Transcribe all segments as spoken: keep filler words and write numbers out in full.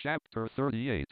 Chapter thirty-eight.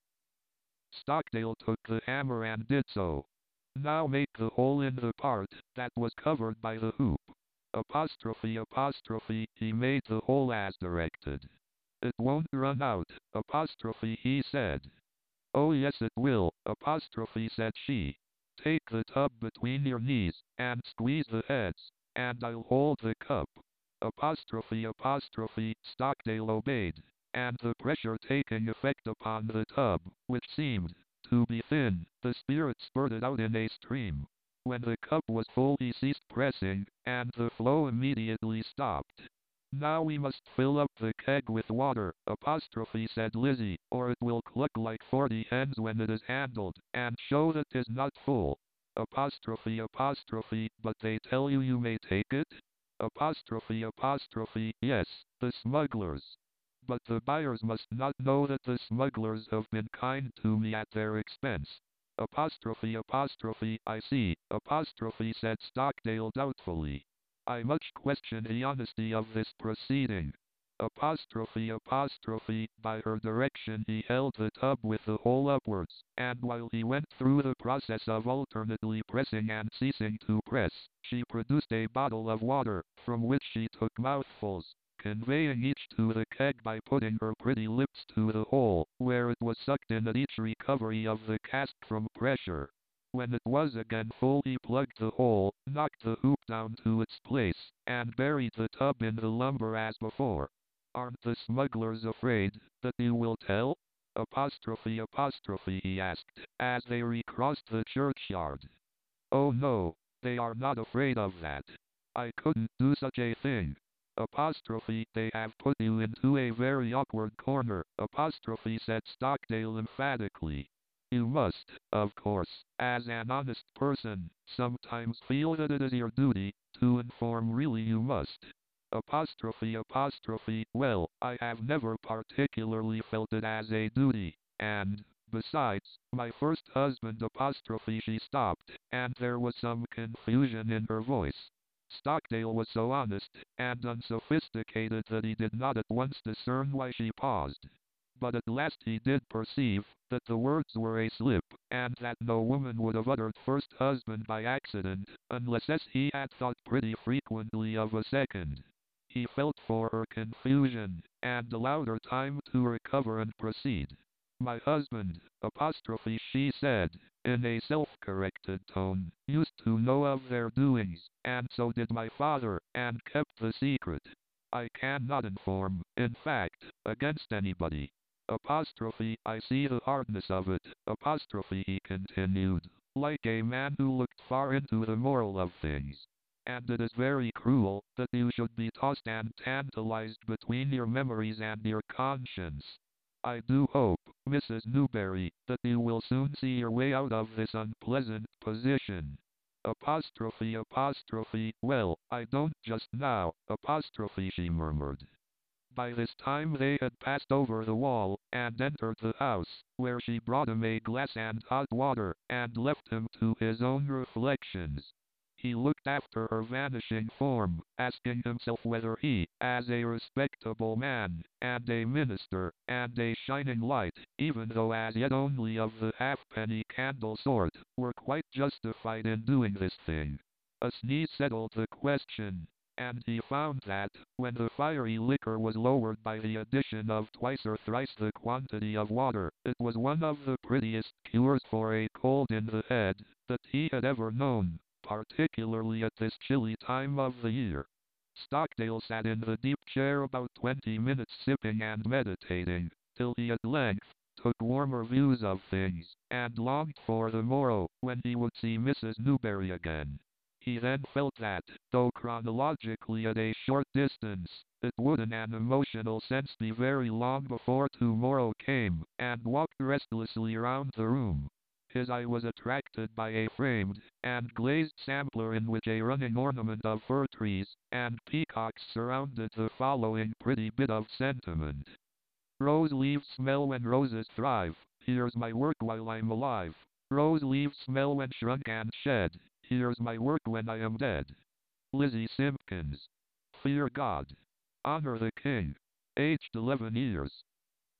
Stockdale took the hammer and did so. Now make the hole in the part that was covered by the hoop. Apostrophe apostrophe, he made the hole as directed. It won't run out, apostrophe he said. Oh yes it will, apostrophe said she. Take the tub between your knees, and squeeze the heads, and I'll hold the cup. Apostrophe apostrophe, Stockdale obeyed, and the pressure taking effect upon the tub, which seemed to be thin, the spirit spurted out in a stream. When the cup was full he ceased pressing, and the flow immediately stopped. Now we must fill up the keg with water, apostrophe said Lizzie, or it will cluck like forty hens when it is handled, and show that 'tis not full. Apostrophe apostrophe, but they tell you you may take it? Apostrophe apostrophe, yes, the smugglers. But the buyers must not know that the smugglers have been kind to me at their expense. Apostrophe apostrophe, I see, apostrophe said Stockdale doubtfully. I much question the honesty of this proceeding. Apostrophe apostrophe, by her direction he held the tub with the hole upwards, and while he went through the process of alternately pressing and ceasing to press, she produced a bottle of water, from which she took mouthfuls, conveying each to the keg by putting her pretty lips to the hole, where it was sucked in at each recovery of the cask from pressure. When it was again full he plugged the hole, knocked the hoop down to its place, and buried the tub in the lumber as before. Aren't the smugglers afraid that you will tell? Apostrophe apostrophe he asked, as they recrossed the churchyard. Oh no, they are not afraid of that. I couldn't do such a thing. Apostrophe, they have put you into a very awkward corner, apostrophe said Stockdale emphatically. You must, of course, as an honest person, sometimes feel that it is your duty to inform. Really you must. Apostrophe apostrophe, well, I have never particularly felt it as a duty, and, besides, my first husband apostrophe she stopped, and there was some confusion in her voice. Stockdale was so honest and unsophisticated that he did not at once discern why she paused. But at last he did perceive that the words were a slip, and that no woman would have uttered first husband by accident, unless as he had thought pretty frequently of a second. He felt for her confusion, and allowed her time to recover and proceed. My husband, apostrophe she said, in a self-corrected tone, used to know of their doings, and so did my father, and kept the secret. I cannot inform, in fact, against anybody. Apostrophe, I see the hardness of it, apostrophe he continued, like a man who looked far into the moral of things. And it is very cruel that you should be tossed and tantalized between your memories and your conscience. I do hope, Missus Newberry, that you will soon see your way out of this unpleasant position. Apostrophe apostrophe, well, I don't just now, apostrophe she murmured. By this time they had passed over the wall, and entered the house, where she brought him a glass and hot water, and left him to his own reflections. He looked after her vanishing form, asking himself whether he, as a respectable man, and a minister, and a shining light, even though as yet only of the halfpenny candle sort, were quite justified in doing this thing. A sneeze settled the question, and he found that, when the fiery liquor was lowered by the addition of twice or thrice the quantity of water, it was one of the prettiest cures for a cold in the head that he had ever known, particularly at this chilly time of the year. Stockdale sat in the deep chair about twenty minutes sipping and meditating, till he at length took warmer views of things, and longed for the morrow, when he would see Missus Newberry again. He then felt that, though chronologically at a short distance, it would in an emotional sense be very long before tomorrow came, and walked restlessly round the room. His eye was attracted by a framed and glazed sampler in which a running ornament of fir trees and peacocks surrounded the following pretty bit of sentiment. Rose leaves smell when roses thrive, here's my work while I'm alive. Rose leaves smell when shrunk and shed, here's my work when I am dead. Lizzie Simpkins. Fear God. Honor the King. Aged eleven years.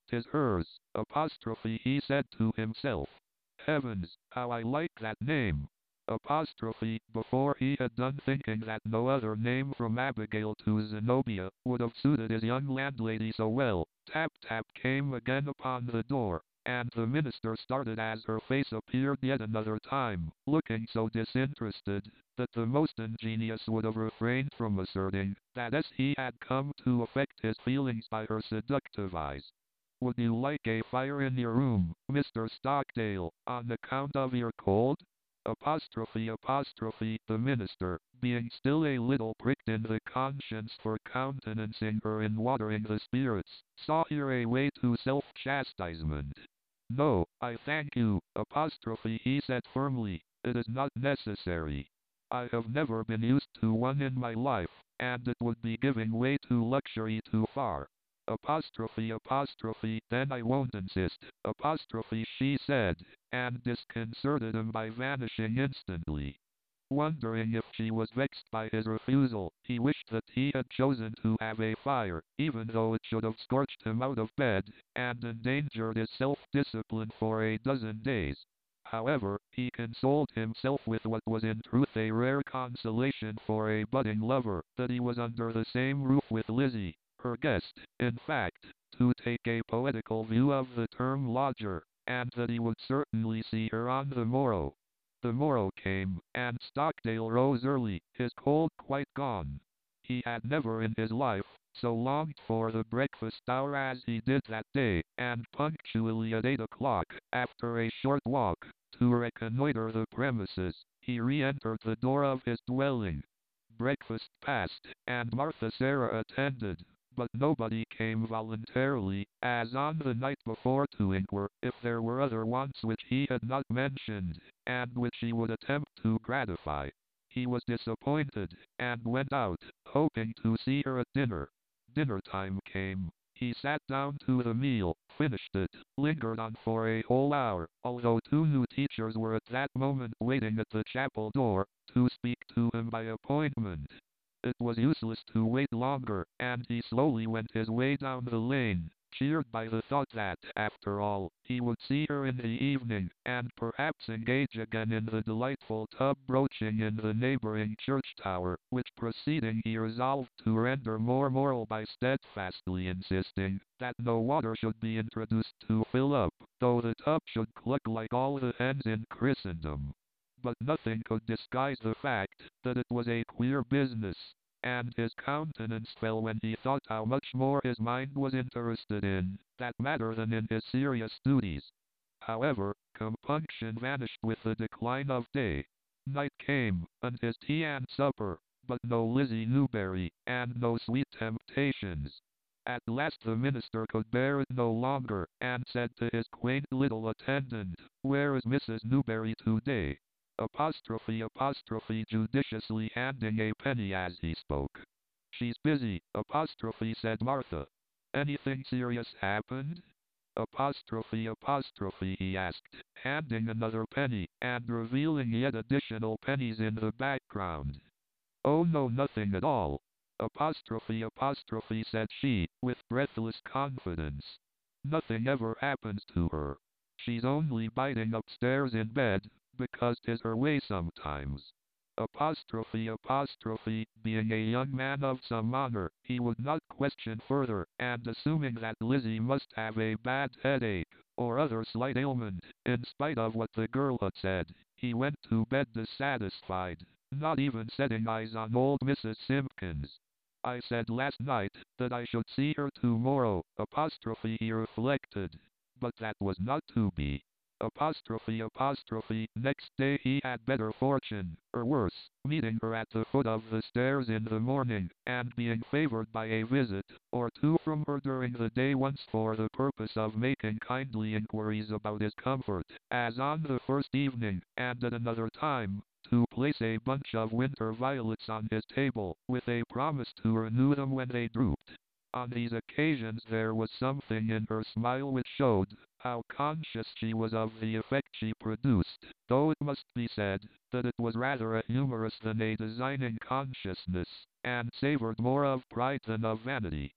'Tis hers, apostrophe, he said to himself. Heavens, how I like that name! Apostrophe, before he had done thinking that no other name from Abigail to Zenobia would have suited his young landlady so well, tap tap came again upon the door, and the minister started as her face appeared yet another time, looking so disinterested, that the most ingenious would have refrained from asserting that as he had come to affect his feelings by her seductive eyes. Would you like a fire in your room, Mister Stockdale, on account of your cold? Apostrophe apostrophe the minister, being still a little pricked in the conscience for countenancing her in watering the spirits, saw here a way to self-chastisement. No, I thank you, apostrophe he said firmly, it is not necessary. I have never been used to one in my life, and it would be giving way to luxury too far. Apostrophe apostrophe then I won't insist, apostrophe she said, and disconcerted him by vanishing instantly. Wondering if she was vexed by his refusal, he wished that he had chosen to have a fire, even though it should have scorched him out of bed, and endangered his self-discipline for a dozen days. However, he consoled himself with what was in truth a rare consolation for a budding lover, that he was under the same roof with Lizzie, her guest, in fact, to take a poetical view of the term lodger, and that he would certainly see her on the morrow. The morrow came, and Stockdale rose early, his cold quite gone. He had never in his life so longed for the breakfast hour as he did that day, and punctually at eight o'clock, after a short walk, to reconnoiter the premises, he re-entered the door of his dwelling. Breakfast passed, and Martha Sarah attended, but nobody came voluntarily, as on the night before, to inquire if there were other wants which he had not mentioned, and which he would attempt to gratify. He was disappointed, and went out, hoping to see her at dinner. Dinner time came. He sat down to the meal, finished it, lingered on for a whole hour, although two new teachers were at that moment waiting at the chapel door, to speak to him by appointment. It was useless to wait longer, and he slowly went his way down the lane, cheered by the thought that, after all, he would see her in the evening, and perhaps engage again in the delightful tub broaching in the neighboring church tower, which proceeding he resolved to render more moral by steadfastly insisting that no water should be introduced to fill up, though the tub should cluck like all the hens in Christendom. But nothing could disguise the fact that it was a queer business, and his countenance fell when he thought how much more his mind was interested in that matter than in his serious duties. However, compunction vanished with the decline of day. Night came, and his tea and supper, but no Lizzie Newberry, and no sweet temptations. At last the minister could bear it no longer, and said to his quaint little attendant, "Where is Missus Newberry today?" Apostrophe apostrophe judiciously handing a penny as he spoke. "She's busy," apostrophe said Martha. "Anything serious happened?" Apostrophe apostrophe he asked, handing another penny, and revealing yet additional pennies in the background. "Oh no, nothing at all." Apostrophe apostrophe said she, with breathless confidence. "Nothing ever happens to her. She's only biding upstairs in bed, because 'tis her way sometimes." Apostrophe apostrophe, being a young man of some honor, he would not question further, and assuming that Lizzie must have a bad headache, or other slight ailment, in spite of what the girl had said, he went to bed dissatisfied, not even setting eyes on old Missus Simpkins. "I said last night that I should see her tomorrow," apostrophe he reflected, but that was not to be. Apostrophe apostrophe next day he had better fortune, or worse, meeting her at the foot of the stairs in the morning, and being favored by a visit or two from her during the day, once for the purpose of making kindly inquiries about his comfort, as on the first evening, and at another time, to place a bunch of winter violets on his table, with a promise to renew them when they drooped. On these occasions there was something in her smile which showed how conscious she was of the effect she produced, though it must be said that it was rather a humorous than a designing consciousness, and savored more of pride than of vanity.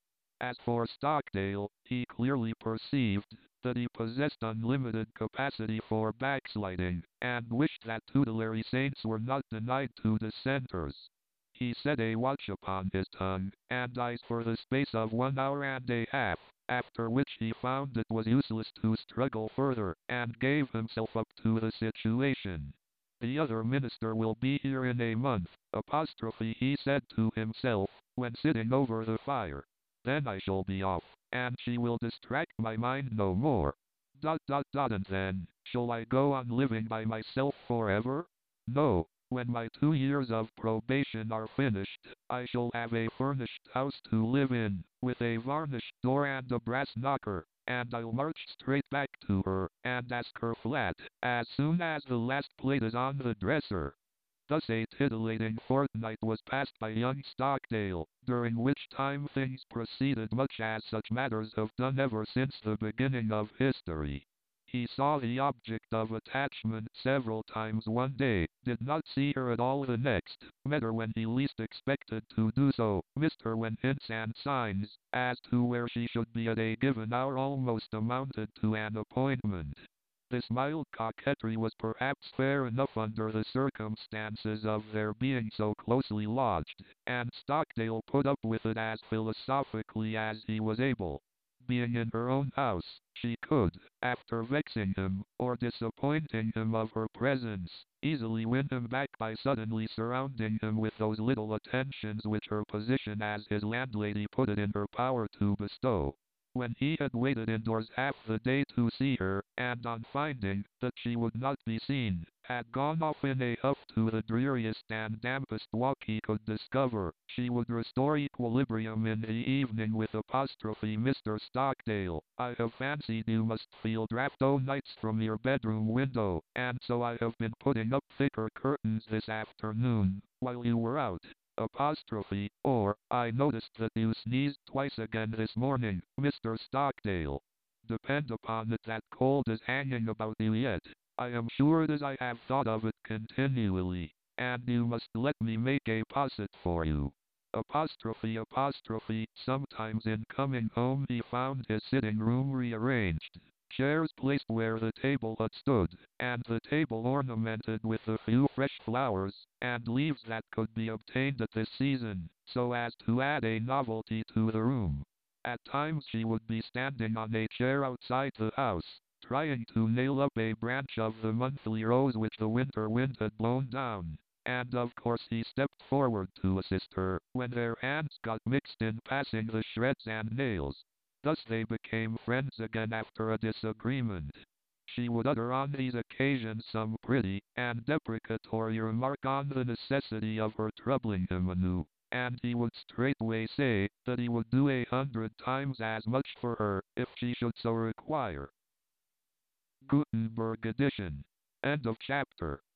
As for Stockdale, he clearly perceived that he possessed unlimited capacity for backsliding, and wished that tutelary saints were not denied to dissenters. He set a watch upon his tongue, and eyes for the space of one hour and a half, after which he found it was useless to struggle further, and gave himself up to the situation. The other minister will be here in a month, apostrophe he said to himself, when sitting over the fire. Then I shall be off, and she will distract my mind no more. Dot dot dot and then, shall I go on living by myself forever? No. When my two years of probation are finished, I shall have a furnished house to live in, with a varnished door and a brass knocker, and I'll march straight back to her, and ask her flat, as soon as the last plate is on the dresser. Thus a titillating fortnight was passed by young Stockdale, during which time things proceeded much as such matters have done ever since the beginning of history. He saw the object of attachment several times one day, did not see her at all the next, met her when he least expected to do so, missed her when hints and signs, as to where she should be at a given hour almost amounted to an appointment. This mild coquetry was perhaps fair enough under the circumstances of their being so closely lodged, and Stockdale put up with it as philosophically as he was able. Being in her own house, she could, after vexing him, or disappointing him of her presence, easily win him back by suddenly surrounding him with those little attentions which her position as his landlady put it in her power to bestow. When he had waited indoors half the day to see her, and on finding that she would not be seen, had gone off in a huff to the dreariest and dampest walk he could discover, she would restore equilibrium in the evening with apostrophe Mister Stockdale, I have fancied you must feel draught o' nights from your bedroom window, and so I have been putting up thicker curtains this afternoon, while you were out. Apostrophe, or, I noticed that you sneezed twice again this morning, Mister Stockdale. Depend upon it that cold is hanging about you yet. I am sure that I have thought of it continually, and you must let me make a posset for you. Apostrophe apostrophe, sometimes in coming home he found his sitting room rearranged, chairs placed where the table had stood, and the table ornamented with the few fresh flowers and leaves that could be obtained at this season, so as to add a novelty to the room. At times she would be standing on a chair outside the house, trying to nail up a branch of the monthly rose which the winter wind had blown down, and of course he stepped forward to assist her, when their hands got mixed in passing the shreds and nails. Thus they became friends again after a disagreement. She would utter on these occasions some pretty and deprecatory remark on the necessity of her troubling him anew, and he would straightway say that he would do a hundred times as much for her, if she should so require. Gutenberg edition. End of chapter.